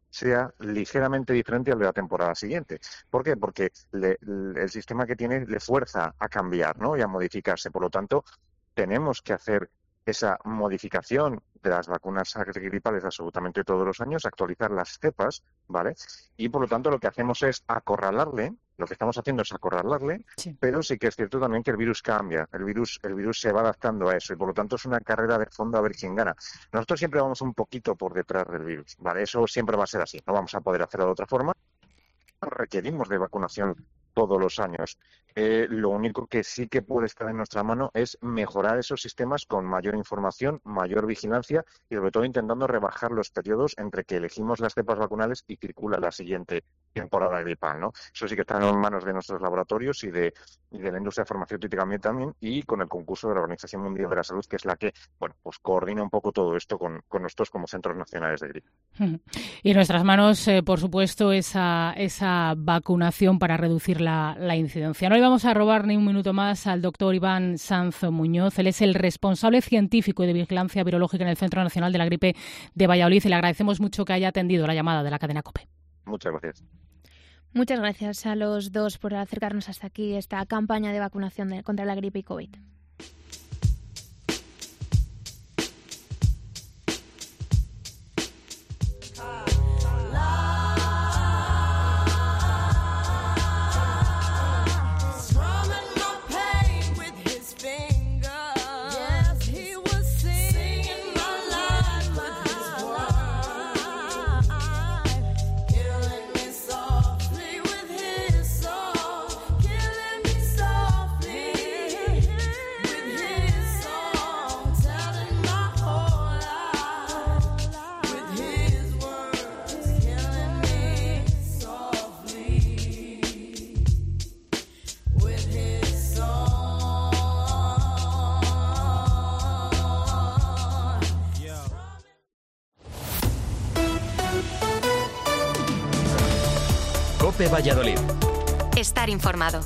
sea ligeramente diferente al de la temporada siguiente. ¿Por qué? Porque le, le, el sistema que tiene le fuerza a cambiar, ¿no? Y a modificarse. Por lo tanto, tenemos que hacer esa modificación de las vacunas gripales absolutamente todos los años, actualizar las cepas, ¿vale? Y por lo tanto lo que hacemos es acorralarle, lo que estamos haciendo es acorralarle, sí. Pero sí que es cierto también que el virus cambia, el virus, el virus se va adaptando a eso y por lo tanto es una carrera de fondo a ver quién gana. Nosotros siempre vamos un poquito por detrás del virus, ¿vale? Eso siempre va a ser así, no vamos a poder hacerlo de otra forma. Requerimos de vacunación todos los años. Eh, lo único que sí que puede estar en nuestra mano es mejorar esos sistemas con mayor información, mayor vigilancia y sobre todo intentando rebajar los periodos entre que elegimos las cepas vacunales y circula la siguiente temporada gripal, ¿no? Eso sí que está en manos de nuestros laboratorios y de, y de la industria farmacéutica también y con el concurso de la Organización Mundial de la Salud, que es la que, bueno, pues coordina un poco todo esto con, con nosotros como centros nacionales de gripe. Y en nuestras manos, eh, por supuesto, esa, esa vacunación para reducir la, la incidencia. No le vamos a robar ni un minuto más al doctor Iván Sanz Muñoz. Él es el responsable científico y de vigilancia virológica en el Centro Nacional de la Gripe de Valladolid y le agradecemos mucho que haya atendido la llamada de la cadena COPE. Muchas gracias. Muchas gracias a los dos por acercarnos hasta aquí esta campaña de vacunación de, contra la gripe y COVID. COPE Valladolid. Estar informado.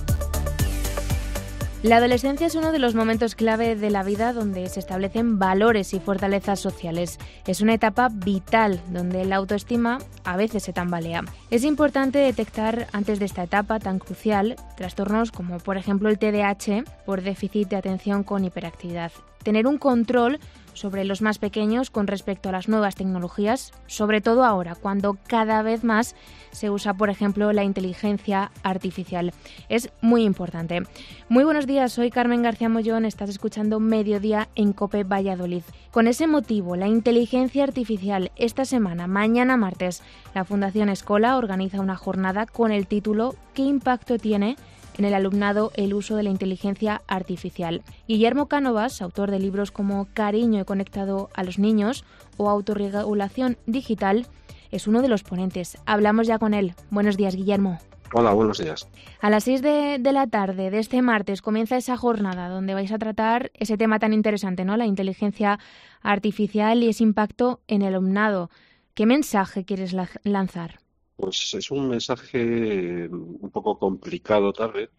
La adolescencia es uno de los momentos clave de la vida donde se establecen valores y fortalezas sociales. Es una etapa vital donde la autoestima a veces se tambalea. Es importante detectar antes de esta etapa tan crucial trastornos como por ejemplo el T D A H por déficit de atención con hiperactividad. Tener un control sobre los más pequeños con respecto a las nuevas tecnologías, sobre todo ahora, cuando cada vez más se usa, por ejemplo, la inteligencia artificial. Es muy importante. Muy buenos días, soy Carmen García Mollón, estás escuchando Mediodía en COPE Valladolid. Con ese motivo, la inteligencia artificial, esta semana, mañana martes, la Fundación Escola organiza una jornada con el título ¿Qué impacto tiene en el alumnado el uso de la inteligencia artificial? Guillermo Cánovas, autor de libros como Cariño y conectado a los niños o Autorregulación digital, es uno de los ponentes. Hablamos ya con él. Buenos días, Guillermo. Hola, buenos días. A las seis de, de la tarde de este martes comienza esa jornada donde vais a tratar ese tema tan interesante, ¿no? La inteligencia artificial y ese impacto en el alumnado. ¿Qué mensaje quieres la- lanzar? Pues es un mensaje un poco complicado tal vez,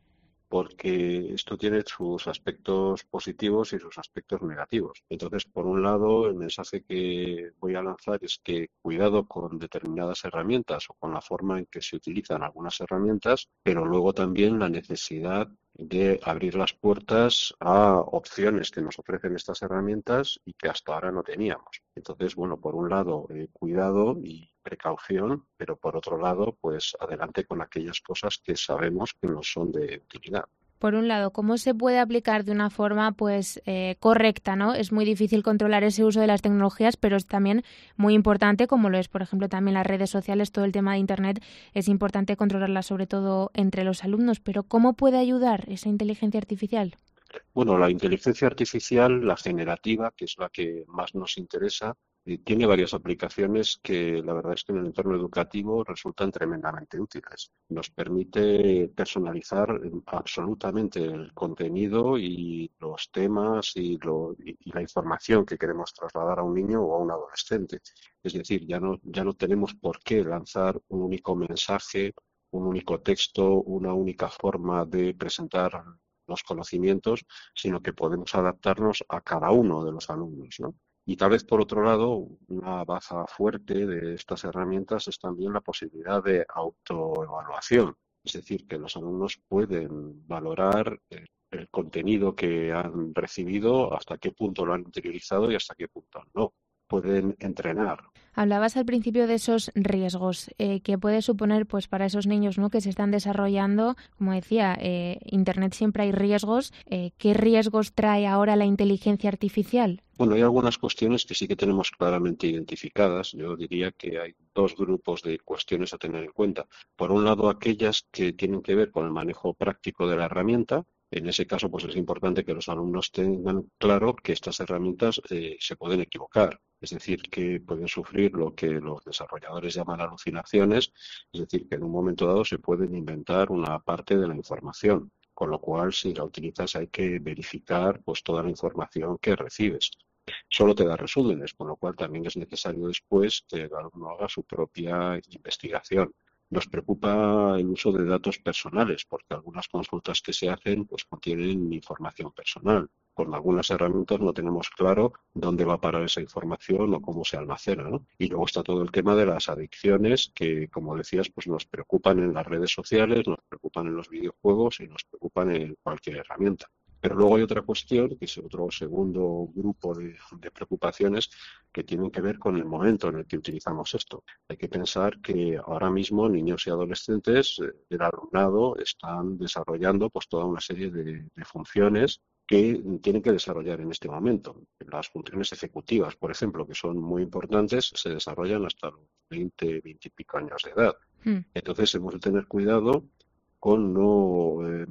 porque esto tiene sus aspectos positivos y sus aspectos negativos. Entonces, por un lado, el mensaje que voy a lanzar es que cuidado con determinadas herramientas o con la forma en que se utilizan algunas herramientas, pero luego también la necesidad de abrir las puertas a opciones que nos ofrecen estas herramientas y que hasta ahora no teníamos. Entonces, bueno, por un lado, eh, cuidado y precaución, pero por otro lado, pues adelante con aquellas cosas que sabemos que nos son de utilidad. Por un lado, ¿cómo se puede aplicar de una forma pues eh, correcta, ¿no? Es muy difícil controlar ese uso de las tecnologías, pero es también muy importante, como lo es, por ejemplo, también las redes sociales, todo el tema de Internet, es importante controlarlas sobre todo entre los alumnos. Pero ¿cómo puede ayudar esa inteligencia artificial? Bueno, la inteligencia artificial, la generativa, que es la que más nos interesa, eh, tiene varias aplicaciones que la verdad es que en el entorno educativo resultan tremendamente útiles. Nos permite personalizar eh, absolutamente el contenido y los temas y, lo, y, y la información que queremos trasladar a un niño o a un adolescente. Es decir, ya no, ya no tenemos por qué lanzar un único mensaje, un único texto, una única forma de presentar los conocimientos, sino que podemos adaptarnos a cada uno de los alumnos, ¿no? Y tal vez, por otro lado, una baza fuerte de estas herramientas es también la posibilidad de autoevaluación. Es decir, que los alumnos pueden valorar el, el contenido que han recibido, hasta qué punto lo han interiorizado y hasta qué punto no. Pueden entrenar. Hablabas al principio de esos riesgos eh, que puede suponer pues para esos niños, ¿no?, que se están desarrollando. Como decía, eh, Internet siempre hay riesgos. Eh, ¿Qué riesgos trae ahora la inteligencia artificial? Bueno, hay algunas cuestiones que sí que tenemos claramente identificadas. Yo diría que hay dos grupos de cuestiones a tener en cuenta. Por un lado, aquellas que tienen que ver con el manejo práctico de la herramienta. En ese caso, pues es importante que los alumnos tengan claro que estas herramientas eh, se pueden equivocar. Es decir, que pueden sufrir lo que los desarrolladores llaman alucinaciones, es decir, que en un momento dado se pueden inventar una parte de la información, con lo cual si la utilizas hay que verificar pues toda la información que recibes. Solo te da resúmenes, con lo cual también es necesario después que el alumno haga su propia investigación. Nos preocupa el uso de datos personales, porque algunas consultas que se hacen pues contienen información personal. Con algunas herramientas no tenemos claro dónde va a parar esa información o cómo se almacena, ¿no? Y luego está todo el tema de las adicciones que, como decías, pues nos preocupan en las redes sociales, nos preocupan en los videojuegos y nos preocupan en cualquier herramienta. Pero luego hay otra cuestión, que es otro segundo grupo de, de preocupaciones que tienen que ver con el momento en el que utilizamos esto. Hay que pensar que ahora mismo niños y adolescentes del alumnado están desarrollando pues toda una serie de, de funciones que tienen que desarrollar en este momento. Las funciones ejecutivas, por ejemplo, que son muy importantes, se desarrollan hasta los veinte, veinte y pico años de edad. Mm. Entonces hemos de tener cuidado con no eh,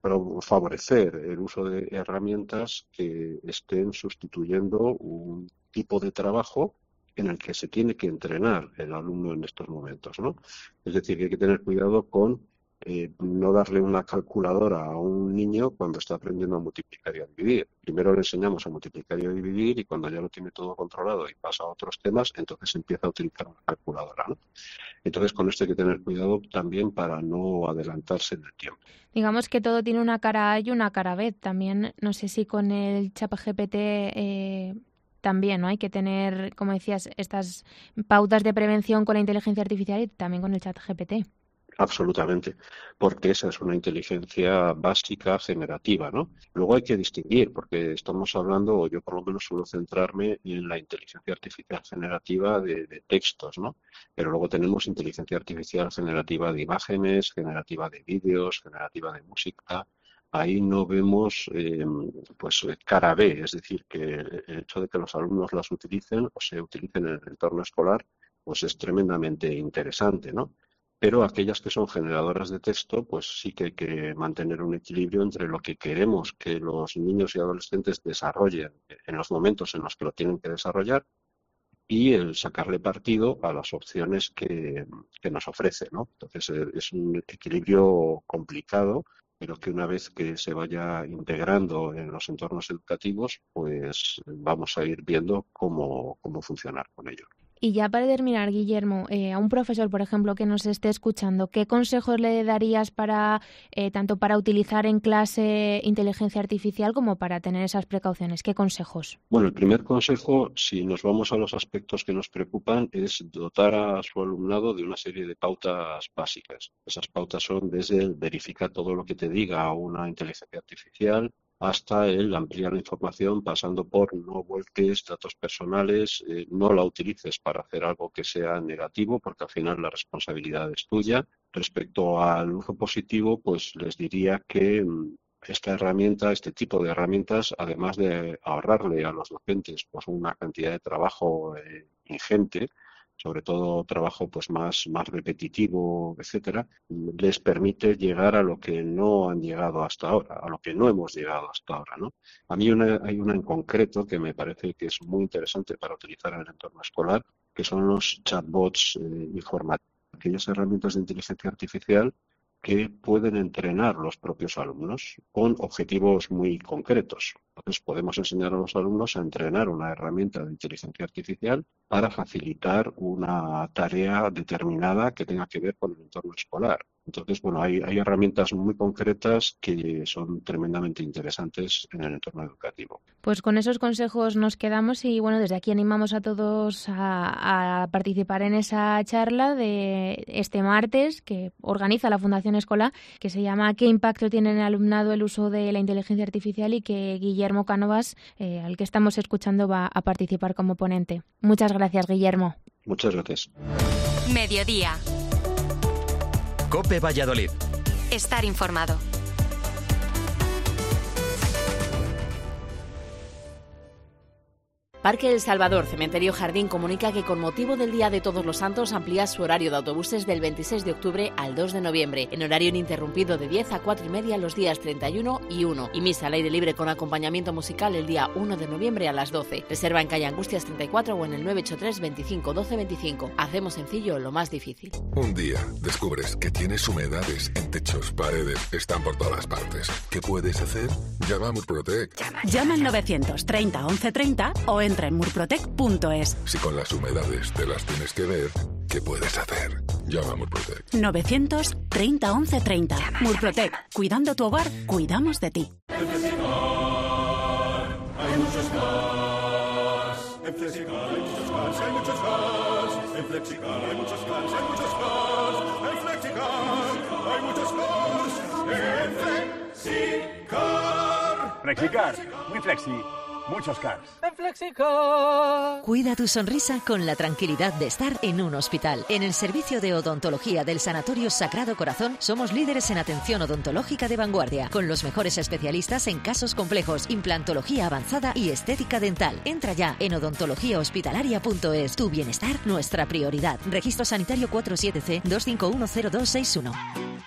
favorecer el uso de herramientas que estén sustituyendo un tipo de trabajo en el que se tiene que entrenar el alumno en estos momentos, ¿no? Es decir, que hay que tener cuidado con Eh, no darle una calculadora a un niño cuando está aprendiendo a multiplicar y a dividir. Primero le enseñamos a multiplicar y a dividir y cuando ya lo tiene todo controlado y pasa a otros temas, entonces empieza a utilizar una calculadora, ¿no? Entonces con esto hay que tener cuidado también para no adelantarse en el tiempo. Digamos que todo tiene una cara A y una cara B. También, no sé si con el ChatGPT eh, también, ¿no? Hay que tener, como decías, estas pautas de prevención con la inteligencia artificial y también con el ChatGPT. Absolutamente, porque esa es una inteligencia básica generativa, ¿no? Luego hay que distinguir, porque estamos hablando, o yo por lo menos suelo centrarme en la inteligencia artificial generativa de, de textos, ¿no? Pero luego tenemos inteligencia artificial generativa de imágenes, generativa de vídeos, generativa de música. Ahí no vemos eh, pues cara B, es decir, que el hecho de que los alumnos las utilicen o se utilicen en el entorno escolar, pues es tremendamente interesante, ¿no? Pero aquellas que son generadoras de texto, pues sí que hay que mantener un equilibrio entre lo que queremos que los niños y adolescentes desarrollen en los momentos en los que lo tienen que desarrollar y el sacarle partido a las opciones que, que nos ofrece, ¿no? Entonces es un equilibrio complicado, pero que una vez que se vaya integrando en los entornos educativos, pues vamos a ir viendo cómo, cómo funcionar con ello. Y ya para terminar, Guillermo, eh, a un profesor, por ejemplo, que nos esté escuchando, ¿qué consejos le darías para eh, tanto para utilizar en clase inteligencia artificial como para tener esas precauciones? ¿Qué consejos? Bueno, el primer consejo, si nos vamos a los aspectos que nos preocupan, es dotar a su alumnado de una serie de pautas básicas. Esas pautas son desde el verificar todo lo que te diga una inteligencia artificial, hasta el ampliar la información, pasando por no vuelques datos personales, eh, no la utilices para hacer algo que sea negativo, porque al final la responsabilidad es tuya. Respecto al uso positivo, pues les diría que mmm, esta herramienta, este tipo de herramientas, además de ahorrarle a los docentes pues una cantidad de trabajo eh, ingente, sobre todo trabajo pues más, más repetitivo, etcétera, les permite llegar a lo que no han llegado hasta ahora, a lo que no hemos llegado hasta ahora, ¿no? A mí una, hay una en concreto que me parece que es muy interesante para utilizar en el entorno escolar, que son los chatbots eh, informáticos, aquellas herramientas de inteligencia artificial que pueden entrenar los propios alumnos con objetivos muy concretos. Entonces podemos enseñar a los alumnos a entrenar una herramienta de inteligencia artificial para facilitar una tarea determinada que tenga que ver con el entorno escolar. Entonces, bueno, hay, hay herramientas muy concretas que son tremendamente interesantes en el entorno educativo. Pues con esos consejos nos quedamos y bueno, desde aquí animamos a todos a, a participar en esa charla de este martes que organiza la Fundación Escola, que se llama ¿Qué impacto tiene en el alumnado el uso de la inteligencia artificial? Y que Guillermo Cánovas, eh, al que estamos escuchando, va a participar como ponente. Muchas gracias, Guillermo. Muchas gracias. Mediodía. COPE Valladolid. Estar informado. Parque El Salvador, Cementerio Jardín, comunica que con motivo del Día de Todos los Santos amplía su horario de autobuses del veintiséis de octubre al dos de noviembre, en horario ininterrumpido de diez a cuatro y media los días treinta y uno y uno, y misa al aire libre con acompañamiento musical el día uno de noviembre a las doce. Reserva en calle Angustias treinta y cuatro o en el nueve ocho tres veinticinco doce veinticinco. Hacemos sencillo lo más difícil. Un día descubres que tienes humedades en techos, paredes, están por todas partes. ¿Qué puedes hacer? Llama a Murprotec. Llama, Llama al novecientos treinta once treinta o entra en murprotec punto es. Si con las humedades te las tienes que ver, ¿qué puedes hacer? Llama a Murprotec. novecientos treinta once treinta. Murprotec. Cuidando tu hogar, cuidamos de ti. En Flexicar hay muchos cars. En Flexicar hay muchos cars, hay muchos cars. En Flexicar hay muchos cars, hay muchos cars. En Flexicar hay muchos cars. En Flexicar. Flexicar, muy flexi. Muchos cars. En Flexicar. Cuida tu sonrisa con la tranquilidad de estar en un hospital. En el servicio de odontología del Sanatorio Sagrado Corazón somos líderes en atención odontológica de vanguardia, con los mejores especialistas en casos complejos, implantología avanzada y estética dental. Entra ya en odontología hospitalaria punto es. Tu bienestar, nuestra prioridad. Registro sanitario cuarenta y siete C dos cinco uno cero dos seis uno.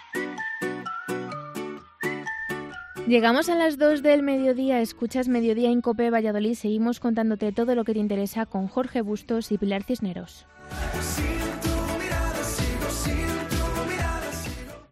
Llegamos a las dos del mediodía, escuchas Mediodía en COPE Valladolid, seguimos contándote todo lo que te interesa con Jorge Bustos y Pilar Cisneros. Sí.